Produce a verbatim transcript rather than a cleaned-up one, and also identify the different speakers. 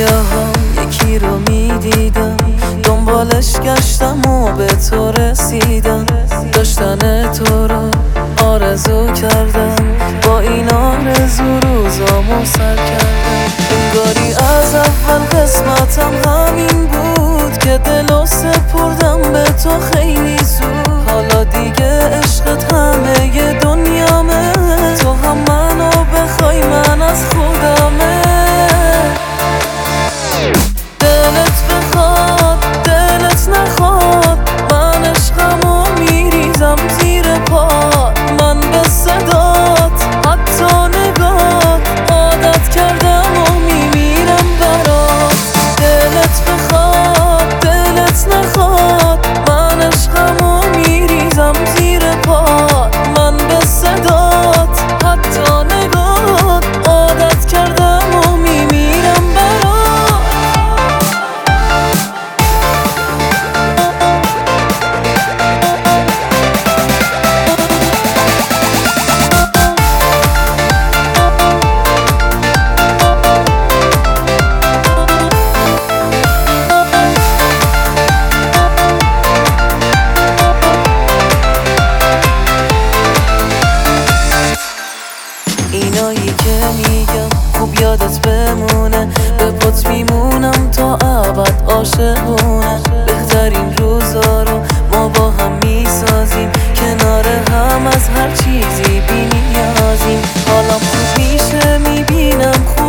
Speaker 1: ها یکی رو میدیدم، دنبالش گشتم و به تو رسیدم. داشتن تو رو آرزو کردم، با این آرزو روزامو سر کردم. انگاری از اول قسمتم همین بود که دلو سپردم به تو خیلی زود. حالا دیگه عشقت همه دنیامه، تو هم منو بخوای من از خودمه. دلت بخواد دلت نخواد، من عشقمو میریزم زیر پات. من به صدات حتی نگات عادت کردم و میمیرم برات. دلت بخواد دلت نخواد، من عشقمو میریزم زیر پات. من به صدات حتی نگات عادت کردم و میمیرم برات. اینایی که میگم خوب یادت بمونه، به پات میمونم تا ابد عاشقونه. بهترین روزا رو ما با هم میسازیم، کنار هم از هر چیزی بی نیازیم. حالم خوب میشه میبینم